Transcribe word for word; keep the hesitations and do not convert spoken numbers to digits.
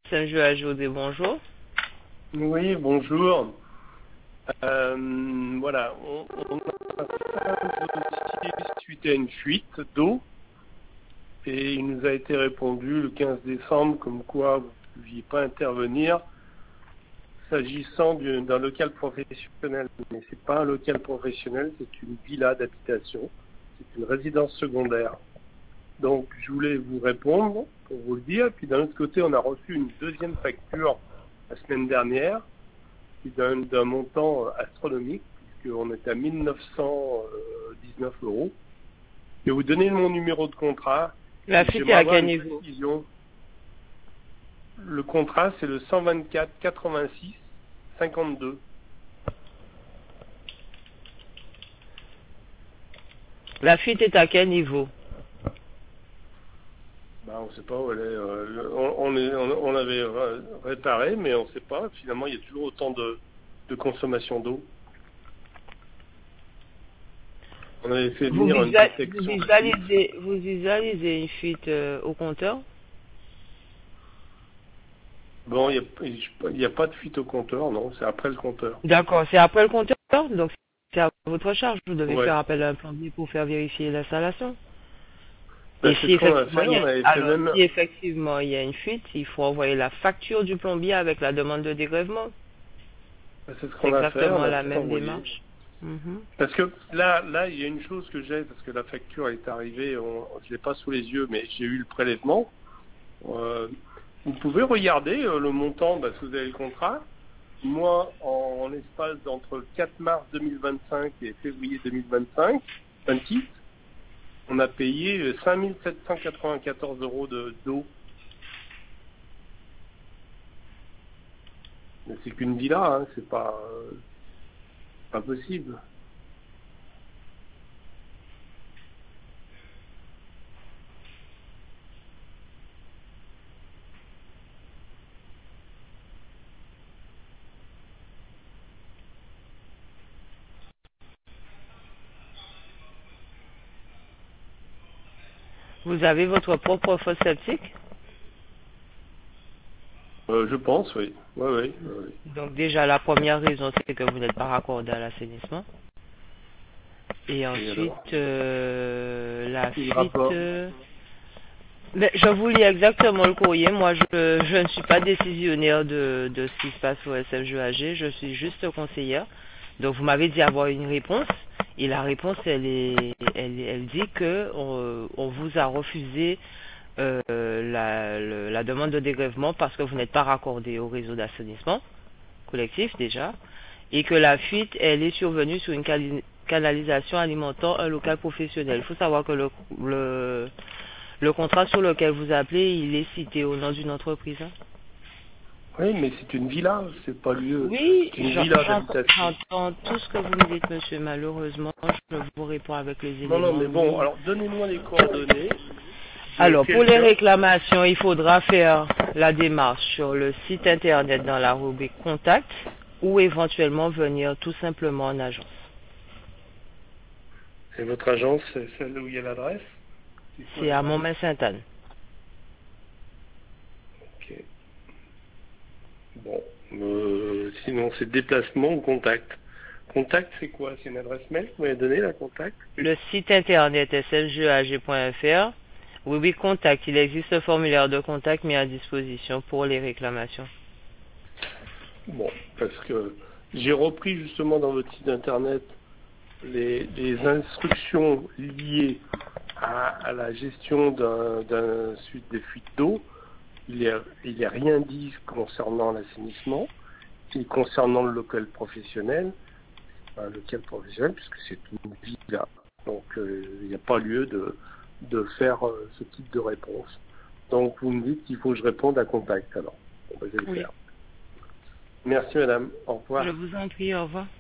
M G A G, bonjour. Oui, bonjour. Euh, voilà, on, on a fait un dossier suite à une fuite d'eau et il nous a été répondu le quinze décembre comme quoi vous ne pouviez pas intervenir s'agissant d'un local professionnel. Mais c'est pas un local professionnel, c'est une villa d'habitation, c'est une résidence secondaire. Donc je voulais vous répondre pour vous le dire. Puis d'un autre côté, on a reçu une deuxième facture la semaine dernière d'un montant astronomique, puisqu'on est à mille neuf cent dix-neuf euros. Je vais vous donner mon numéro de contrat. La fuite est à quel niveau? Le contrat, c'est le cent vingt-quatre quatre-vingt-six cinquante-deux. La fuite est à quel niveau? Ben, on ne sait pas où elle est. Euh, on, on, est, on, on avait réparé, mais on ne sait pas. Finalement, il y a toujours autant de, de consommation d'eau. On avait fait venir vous une détection. Vous visualisez, vous visualisez une fuite euh, au compteur? Bon, il n'y a, a pas de fuite au compteur, non, c'est après le compteur. D'accord, c'est après le compteur, donc c'est à votre charge. Vous devez ouais. faire appel à un plombier pour faire vérifier l'installation. Ben, Et si effectivement, fait, il y a, alors, même... si effectivement il y a une fuite, il faut envoyer la facture du plombier avec la demande de dégrèvement. Ben, c'est ce C'est exactement a fait, la même envoyé. démarche. Mm-hmm. Parce que là, là, il y a une chose que j'ai, parce que la facture est arrivée, on, je ne l'ai pas sous les yeux, mais j'ai eu le prélèvement. Euh, vous pouvez regarder euh, le montant, ben, si vous avez le contrat. Moi, en, en l'espace d'entre le quatre mars deux mille vingt-cinq et février deux mille vingt-cinq, vingt-six, on a payé cinq mille sept cent quatre-vingt-quatorze euros d'eau. Mais c'est qu'une villa, hein, c'est pas, euh, pas possible. Vous avez votre propre fosse septique? Euh, je pense, oui. Oui, oui, oui. Donc déjà, la première raison, c'est que vous n'êtes pas raccordé à l'assainissement. Et ensuite, euh, la fuite... Euh, mais je vous lis exactement le courrier. Moi, je, je ne suis pas décisionnaire de, de ce qui se passe au S F G A G. Je suis juste conseillère. Donc, vous m'avez dit avoir une réponse. Et la réponse, elle, est, elle, elle dit que on, on vous a refusé euh, la, le, la demande de dégrèvement parce que vous n'êtes pas raccordé au réseau d'assainissement collectif déjà. Et que la fuite, elle est survenue sur une canalisation alimentant un local professionnel. Il faut savoir que le, le, le contrat sur lequel vous appelez, il est cité au nom d'une entreprise. Hein. Oui, mais c'est une villa, c'est pas lieu. Oui, j'entends tout ce que vous me dites, monsieur. Malheureusement, je vous réponds avec les éléments. Non, non, mais bon, oui. Alors donnez-moi les coordonnées. Alors, pour les réclamations, il faudra faire la démarche sur le site internet dans la rubrique Contact ou éventuellement venir tout simplement en agence. Et votre agence, c'est celle où il y a l'adresse? C'est à Montmain-Sainte-Anne. Ok. Bon, euh, sinon c'est déplacement ou contact. Contact, c'est quoi? C'est une adresse mail que vous m'avez donnée, la contact? Le site internet s f g a g point f r. Oui, oui, contact. Il existe un formulaire de contact mis à disposition pour les réclamations. Bon, parce que j'ai repris justement dans votre site internet les, les instructions liées à, à la gestion d'un suite des fuites d'eau. Il n'y a, a rien dit concernant l'assainissement et concernant le local professionnel, un local professionnel puisque c'est une villa. Donc euh, il n'y a pas lieu de, de faire euh, ce type de réponse. Donc vous me dites qu'il faut que je réponde à contact alors. Bon, ben, je vais le Oui. faire. Merci madame, au revoir. Je vous en prie, au revoir.